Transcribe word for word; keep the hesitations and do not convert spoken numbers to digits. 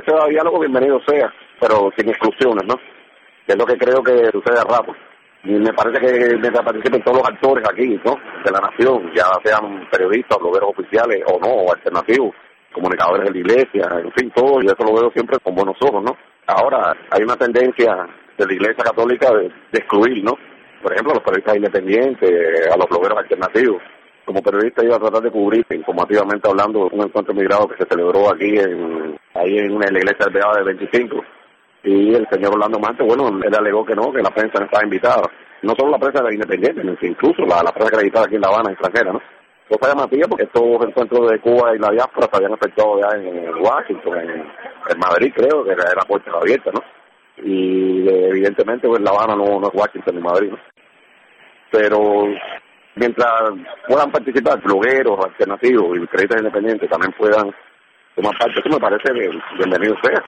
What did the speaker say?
se da diálogo, bienvenido sea, pero sin exclusiones, ¿no? Que es lo que creo que sucede a rato. Y me parece que mientras participen todos los actores aquí, ¿no?, de la nación, ya sean periodistas, blogueros oficiales o no, o alternativos, comunicadores de la iglesia, en fin, todo, y eso lo veo siempre con buenos ojos, ¿no? Ahora, hay una tendencia de la iglesia católica de, de excluir, ¿no? Por ejemplo, a los periodistas independientes, a los blogueros alternativos. Como periodista iba a tratar de cubrir, informativamente hablando, un encuentro migrado que se celebró aquí, en ahí en la iglesia del Beaba del veinticinco, y el señor Orlando Mante, bueno, él alegó que no, que la prensa no estaba invitada. No solo la prensa independiente, sino que incluso la, la prensa acreditada aquí en La Habana, extranjera, ¿no? Cosa llamativa porque estos encuentros de Cuba y la diáspora se habían efectuado ya en Washington, en, en Madrid, creo, que era, era puerta abierta, ¿no? Y eh, evidentemente pues La Habana no, no es Washington ni Madrid, ¿no? Pero mientras puedan participar blogueros alternativos y periodistas independientes, también puedan tomar parte, eso me parece bienvenido sea.